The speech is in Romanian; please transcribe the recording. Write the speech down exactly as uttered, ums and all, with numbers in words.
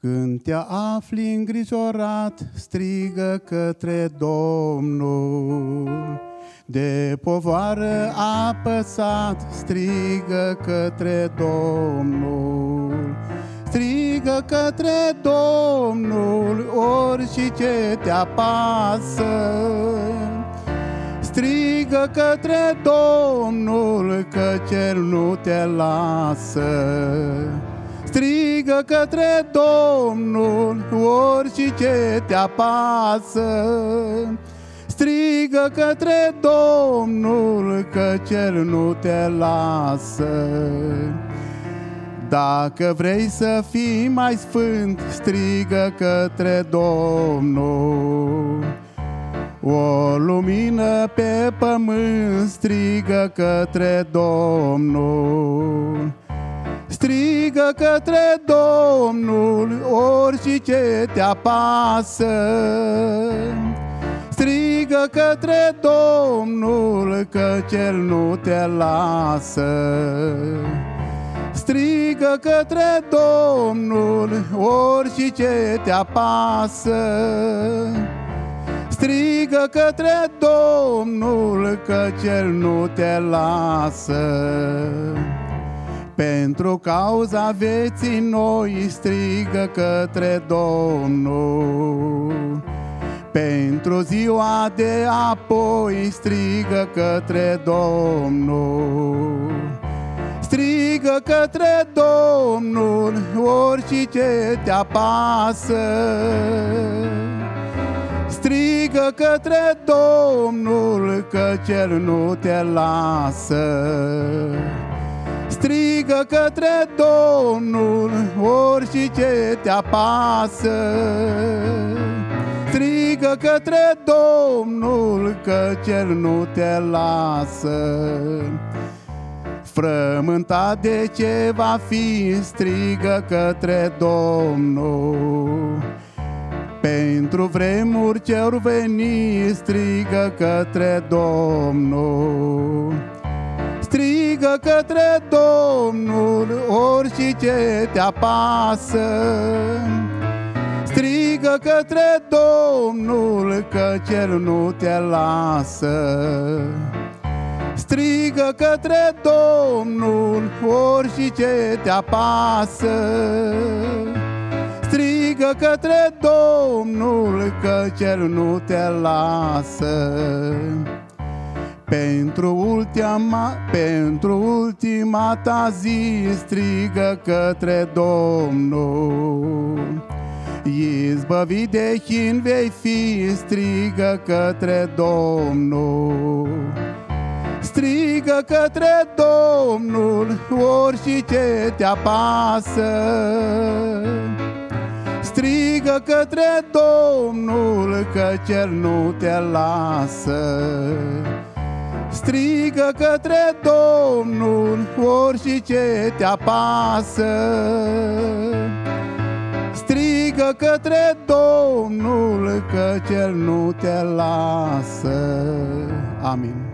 Când te afli îngrijorat, strigă către Domnul. De povară apăsat, strigă către Domnul. Strigă către Domnul orice te apasă. Strigă către Domnul, căci El nu te lasă. Strigă către Domnul orice te apasă. Strigă către Domnul, căci El nu te lasă. Dacă vrei să fii mai sfânt, strigă către Domnul. O lumină pe pământ, strigă către Domnul. Strigă către Domnul orice te apasă. Strigă către Domnul, căci El nu te lasă. Strigă către Domnul orice te apasă. Strigă către Domnul, căci El nu te lasă. Pentru cauza vieții noi, strigă către Domnul. Pentru ziua de apoi, strigă către Domnul. Strigă către Domnul orice te apasă. Strigă către Domnul, căci El nu te lasă. Strigă către Domnul orice te apasă. Strigă către Domnul, căci El nu te lasă. Frământat de ce va fi, strigă către Domnul. Pentru vremuri ce-or veni, strigă către Domnul. Strigă către Domnul orice te apasă. Strigă către Domnul, căci El nu te lasă. Strigă către Domnul orice te apasă. Strigă către Domnul, căci El nu te lasă. Pentru ultima, pentru ultima ta zi, strigă către Domnul. Izbăvit de chin vei fi, strigă către Domnul. Strigă către Domnul orice te apasă. Strigă către Domnul, căci El nu te lasă. Strigă către Domnul orice te apasă. Strigă către Domnul, căci El nu te lasă. Amin.